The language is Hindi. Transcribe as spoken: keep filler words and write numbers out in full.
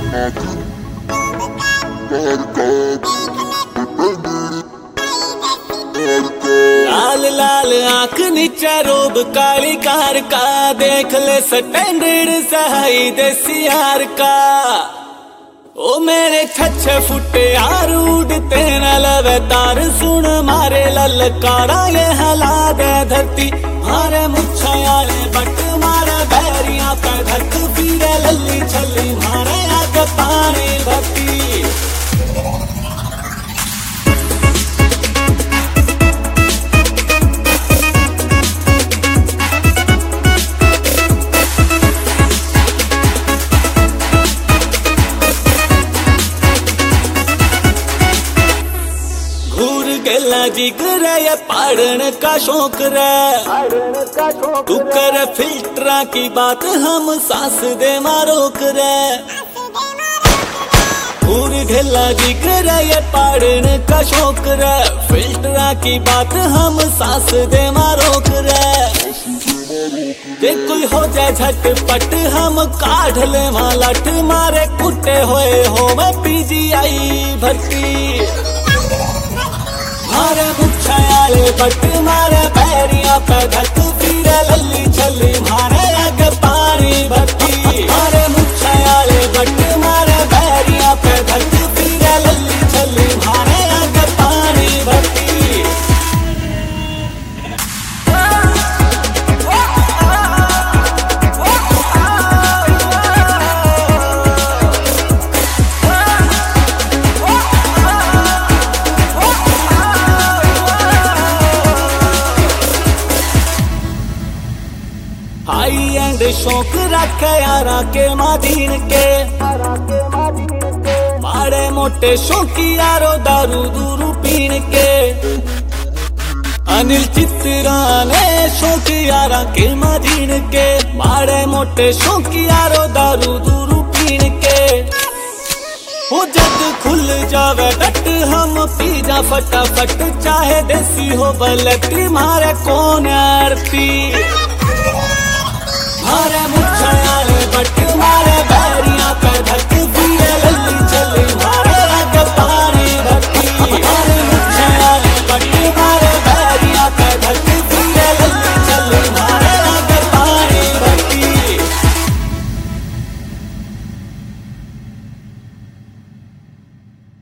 लाल लाल आंख नीचे रोब काली कार का, देख ले स्टैंडर्ड सहाई देसी यार का। ओ मेरे छछे फुटे यार उड़ते न लवे तार, सुन मारे ललकारा ये हला दे धरती। मारे मुच्छा यारे बट मारे बैरिया पे धक, फिरे लल्ली छली मारे आग पानी भक्ति। गेला जिगर ये पढ़न का शौक रे, तू कर फिल्टरा की बात हम सास दे मारो करे। पूर गेला जिगर ये पढ़न का शौक रे, फिल्टरा की बात हम सास दे मारो करे। जे कोई हो जाए झटपट हम काढ़ ले मालट, मारे कुटे होए हो मैं पीजीआई भर्ती। मारे मुच्छा यारे बट मारे पैरिया पे धक, फिरे लल्ली छली मारे आग पानी भक्ति। मारे मुच्छा यारे बट मारे पैरिया पे धक, फिरे लल्ली छली मारे आग पानी भक्ति। हाई एंड शौक रखे यारा के मादीन के, मारे मोटे शौकी यारो दारू दूरू पीन के। अनिल चित्रा ने शौकी यारा के मादीन के, मारे मोटे शौकी यारो दारू दूरू पीन के। हो जग खुल जावे डट हम पी जा फटाफट, चाहे देसी हो बलटी मारे कौन आरती। मारे मुच्छा यारे बट मारे बैरिया पे धक,